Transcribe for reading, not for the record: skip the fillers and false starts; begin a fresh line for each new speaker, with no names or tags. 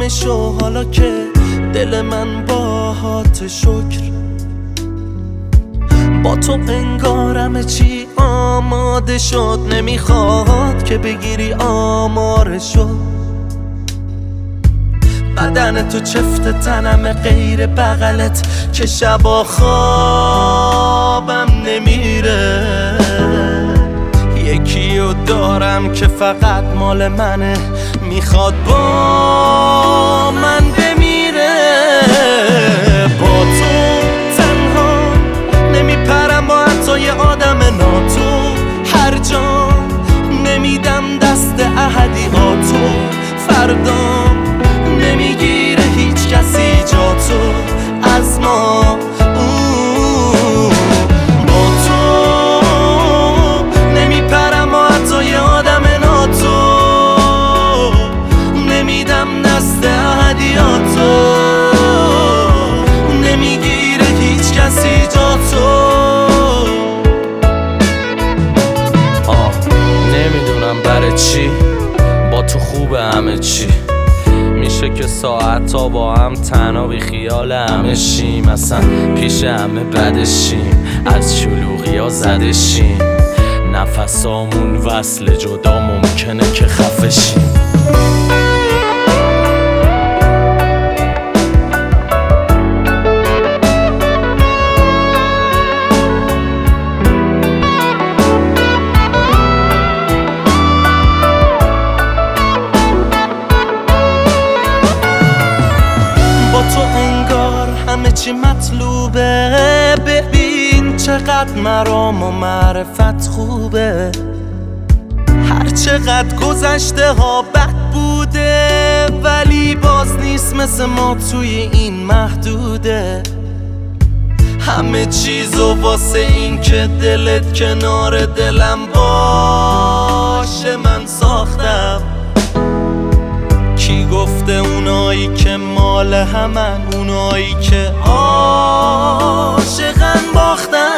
نشو حالا که دل من باهات شکر. با تو انگارم چی آماده شد، نمیخواد که بگیری آمارشو. بدن تو چفت تنم غیر بغلت که شبا خوابم نمیره. یکیو دارم که فقط مال منه، میخواد با من بمیره. با تو تنها نمیپرم با حتی یه آدم ناتو، هر جا نمیدم دست احدیاتو. فردا نمیگیره هیچ کسی جا تو از ما. با تو نمیپرم و حتی یه آدم ناتو، نمیدم دست احدیاتو. نمیگیره هیچ کسی جا تو. نمیدونم برای چی با تو خوبه همه چی. میشه که ساعت تا با هم تنها بی خیال همه شیم، اصلا پیش همه بدشیم، از شلوغی ها زدشیم. نفسامون وصل جدا ممکنه که خفشیم. تو انگار همه چی مطلوبه، ببین چقدر مرام و معرفت خوبه. هر چقدر گذشته ها بد بوده، ولی باز نیست مثل ما توی این محدوده. همه چیزو واسه این که دلت کنار دلم باشه من ساختم. کی گفته اونایی که مال همن، اونایی که عاشقن باختن.